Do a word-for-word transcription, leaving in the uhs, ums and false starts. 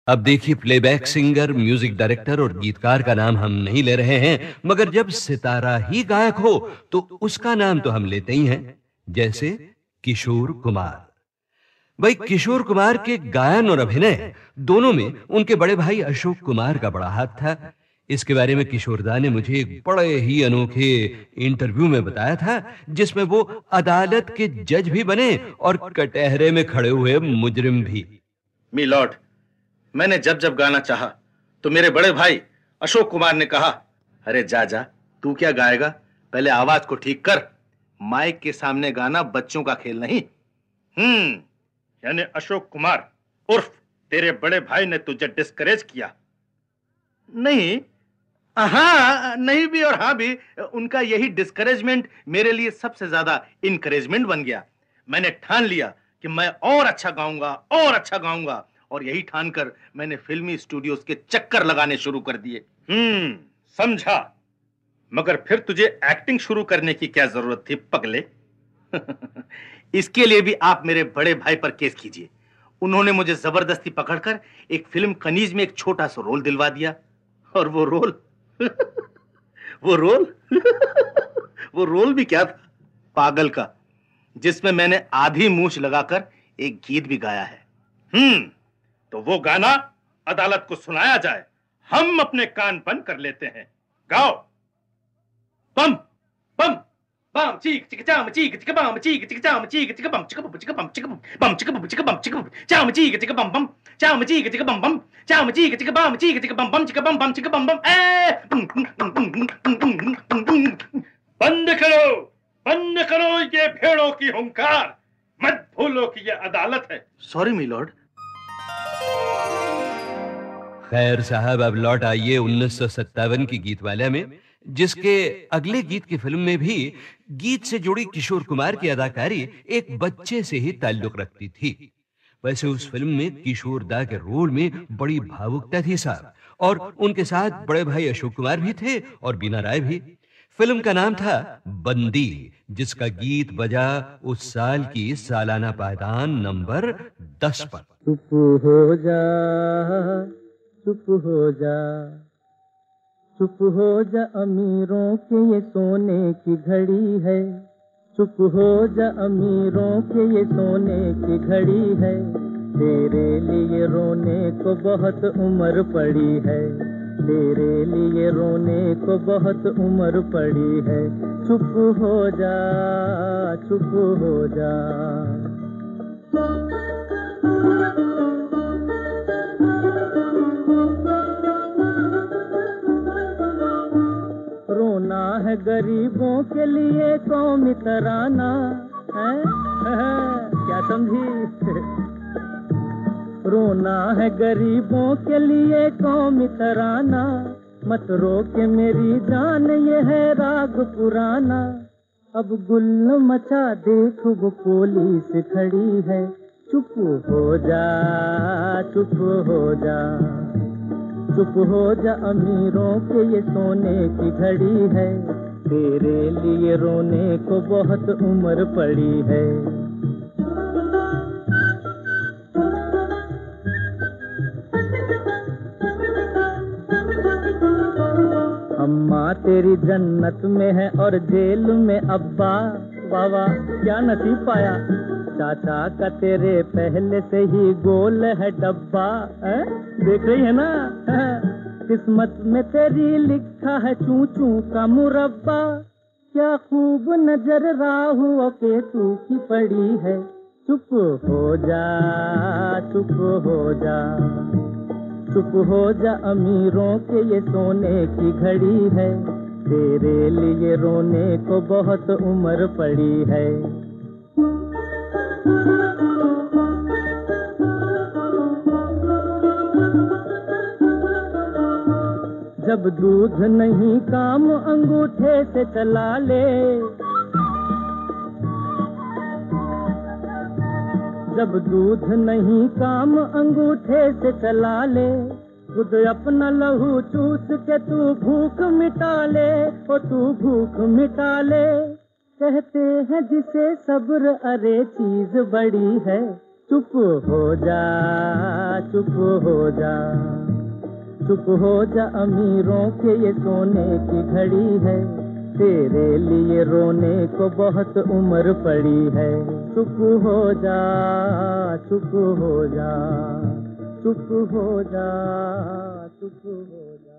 अब देखिए, playback singer, music director और गीतकार का नाम हम नहीं ले रहे हैं, मगर जब सितारा ही गायक हो तो उसका नाम तो हम लेते ही हैं, जैसे किशोर कुमार। भाई, किशोर कुमार के गायन और अभिनय दोनों में उनके बड़े भाई अशोक कुमार का बड़ा हाथ था। इसके बारे में किशोरदा ने मुझे एक बड़े ही अनोखे इंटरव्यू में बताया था, जिसमें वो अदालत के जज भी बने और कटहरे में खड़े हुए मुजरिम भी। मिलॉर्ड, मैंने जब जब गाना चाहा तो मेरे बड़े भाई अशोक कुमार ने कहा, अरे जा जा, तू क्या गाएगा, पहले आवाज को ठीक कर, माइक के सामने गाना बच्चों का खेल नहीं। हम्म यानी अशोक कुमार उर्फ तेरे बड़े भाई ने तुझे डिस्करेज किया? नहीं, हाँ नहीं भी और हाँ भी, उनका यही डिस्करेजमेंट मेरे लिए सबसे ज्यादा इनकरेजमेंट बन गया। मैंने ठान लिया कि मैं और अच्छा गाऊंगा और अच्छा गाऊंगा, और यही ठानकर मैंने फिल्मी स्टूडियोज के चक्कर लगाने शुरू कर दिए। हम्म समझा, मगर फिर तुझे एक्टिंग शुरू करने की क्या जरूरत थी पगले? इसके लिए भी आप मेरे बड़े भाई पर केस कीजिए। उन्होंने मुझे जबरदस्ती पकड़कर एक फिल्म कनीज में एक छोटा सा रोल दिलवा दिया, और वो रोल वो रोल वो रोल भी क्या था, पागल का, जिसमें मैंने आधी मूंछ लगाकर एक गीत भी गाया है। हम्म तो वो गाना अदालत को सुनाया जाए, हम अपने कान बंद कर लेते हैं। गाओ। बम बम बम चीक चिक चाम चीक चिक बम चीक चिक चाम चीक चिक बम चिक बम चिक बम चिक बम चिक बम चिक बम चिक चाम चीक चिक बम बम चाम चीक चिक बम बम चाम चीक चिक बम चीक चिक बम बम चिक बम बम चिक बम बम। ए बंद करो, बंद करो ये भेड़ों की हुंकार, मत भूलो कि ये अदालत है। Sorry milord. खैर साहब, अब लौट आइए उन्नीस सौ सत्तावन की गीतवाला में, जिसके अगले गीत की फिल्म में भी गीत से जुड़ी किशोर कुमार की अदाकारी एक बच्चे से ही ताल्लुक रखती थी। वैसे उस फिल्म में किशोर दा के रोल में बड़ी भावुकता थी साहब, और उनके साथ बड़े भाई अशोक कुमार भी थे और बीना राय भी। फिल्म का नाम था बंदी, जिसका गीत बजा उस साल की सालाना पायदान नंबर दस पर। चुप हो जा, चुप हो जा, चुप हो जा, अमीरों के ये सोने की घड़ी है। चुप हो जा, अमीरों के ये सोने की घड़ी है। तेरे लिए रोने को बहुत उम्र पड़ी है, तेरे लिए रोने को बहुत उम्र पड़ी है। चुप हो जा, चुप हो जा। रोना है गरीबों के लिए कौमी तराना है, क्या समझी? रोना है गरीबों के लिए कौमी तराना, मत रो के मेरी जान, ये है राग पुराना। अब गुल मचा देख वो पुलिस खड़ी है। चुप हो जा, चुप हो जा, चुप हो जा, अमीरों के ये सोने की घड़ी है। तेरे लिए रोने को बहुत उम्र पड़ी है। अम्मा तेरी जन्नत में है और जेल में अब्बा, बाबा क्या नसीब पाया। चाचा का तेरे पहले से ही गोल है डब्बा, है? देख रही है ना, है? किस्मत में तेरी लिखा है चू चू का मुरब्बा। क्या खूब नजर राहु के तू की पड़ी है। चुप हो जा, चुप हो जा, चुप हो जा, अमीरों के ये सोने की घड़ी है। तेरे लिए रोने को बहुत उम्र पड़ी है। जब दूध नहीं काम अंगूठे से चला ले, जब दूध नहीं काम अंगूठे से चला ले, खुद अपना लहू चूस के तू भूख मिटा ले, ओ तू भूख मिटा ले। कहते हैं जिसे सब्र अरे चीज बड़ी है। चुप हो जा, चुप हो जा, चुप हो जा, अमीरों के ये सोने की घड़ी है, तेरे लिए रोने को बहुत उम्र पड़ी है। चुप हो जा, चुप हो जा, चुप हो जा, चुप हो जा।